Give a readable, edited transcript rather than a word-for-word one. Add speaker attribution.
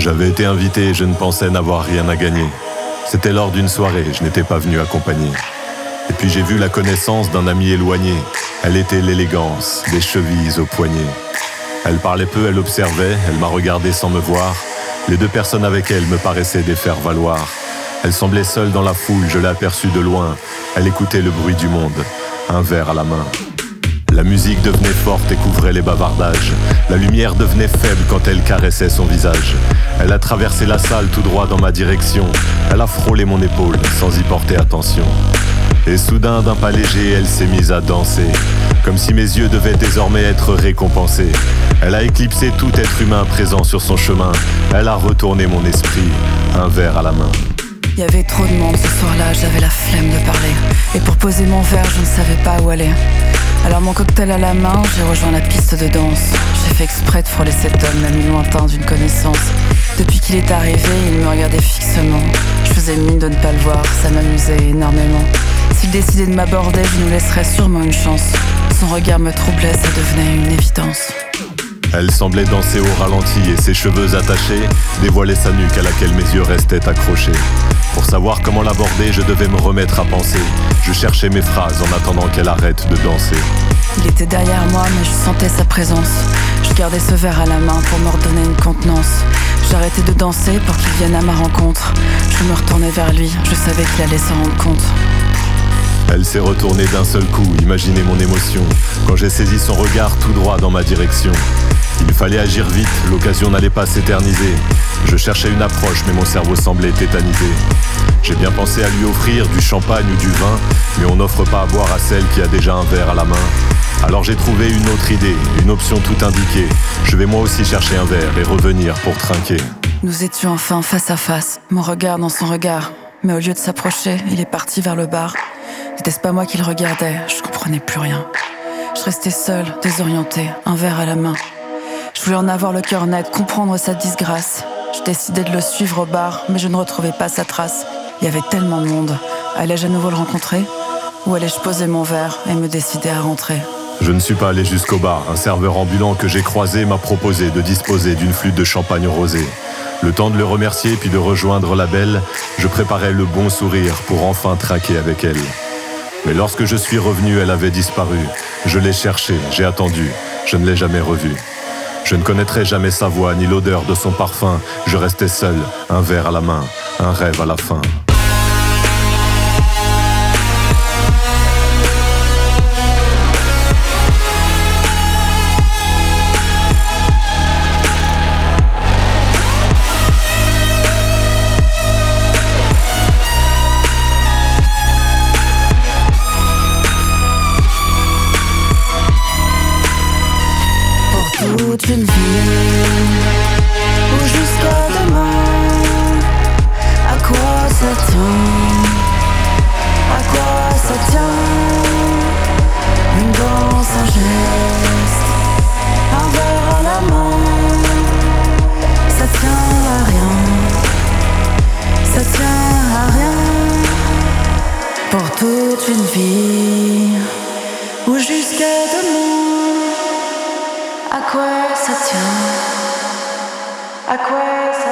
Speaker 1: J'avais été invité et je ne pensais n'avoir rien à gagner. C'était lors d'une soirée, je n'étais pas venu accompagner. Et puis j'ai vu la connaissance d'un ami éloigné. Elle était l'élégance, des chevilles aux poignets. Elle parlait peu, elle observait, elle m'a regardé sans me voir. Les deux personnes avec elle me paraissaient des faire-valoir. Elle semblait seule dans la foule, je l'ai aperçue de loin. Elle écoutait le bruit du monde, un verre à la main. La musique devenait forte et couvrait les bavardages. La lumière devenait faible quand elle caressait son visage. Elle a traversé la salle tout droit dans ma direction. Elle a frôlé mon épaule sans y porter attention. Et soudain, d'un pas léger, elle s'est mise à danser, comme si mes yeux devaient désormais être récompensés. Elle a éclipsé tout être humain présent sur son chemin. Elle a retourné mon esprit, un verre à la main.
Speaker 2: Il y avait trop de monde ce soir-là, j'avais la flemme de parler. Et pour poser mon verre, je ne savais pas où aller. Alors mon cocktail à la main, j'ai rejoint la piste de danse. J'ai fait exprès de frôler cet homme, l'ami lointain d'une connaissance. Depuis qu'il est arrivé, il me regardait fixement. Je faisais mine de ne pas le voir, ça m'amusait énormément. S'il décidait de m'aborder, je nous laisserais sûrement une chance. Son regard me troublait, ça devenait une évidence.
Speaker 1: Elle semblait danser au ralenti et ses cheveux attachés dévoilaient sa nuque à laquelle mes yeux restaient accrochés. Pour savoir comment l'aborder, je devais me remettre à penser. Je cherchais mes phrases en attendant qu'elle arrête de danser.
Speaker 2: Il était derrière moi, mais je sentais sa présence. Je gardais ce verre à la main pour me redonner une contenance. J'arrêtais de danser pour qu'il vienne à ma rencontre. Je me retournais vers lui, je savais qu'il allait s'en rendre compte.
Speaker 1: Elle s'est retournée d'un seul coup, imaginez mon émotion, quand j'ai saisi son regard tout droit dans ma direction. Il fallait agir vite, l'occasion n'allait pas s'éterniser. Je cherchais une approche, mais mon cerveau semblait tétanisé. J'ai bien pensé à lui offrir du champagne ou du vin, mais on n'offre pas à boire à celle qui a déjà un verre à la main. Alors j'ai trouvé une autre idée, une option tout indiquée. Je vais moi aussi chercher un verre et revenir pour trinquer.
Speaker 2: Nous étions enfin face à face, mon regard dans son regard. Mais au lieu de s'approcher, il est parti vers le bar. N'était-ce pas moi qui le regardais? Je comprenais plus rien. Je restais seule, désorientée, un verre à la main. Je voulais en avoir le cœur net, comprendre sa disgrâce. Je décidais de le suivre au bar, mais je ne retrouvais pas sa trace. Il y avait tellement de monde. Allais-je à nouveau le rencontrer? Ou allais-je poser mon verre et me décider à rentrer?
Speaker 1: Je ne suis pas allé jusqu'au bar. Un serveur ambulant que j'ai croisé m'a proposé de disposer d'une flûte de champagne rosé. Le temps de le remercier puis de rejoindre la belle, je préparais le bon sourire pour enfin trinquer avec elle. Mais lorsque je suis revenu, elle avait disparu. Je l'ai cherchée, j'ai attendu, je ne l'ai jamais revue. Je ne connaîtrai jamais sa voix ni l'odeur de son parfum. Je restais seul, un verre à la main, un rêve à la fin.
Speaker 2: Toute une vie, ou jusqu'à demain. À quoi ça tient? À quoi ça tient? Une danse, un geste, un verre à la main. Ça tient à rien, ça tient à rien. Pour toute une vie, ou jusqu'à demain. À quoi ça tient? À quoi ça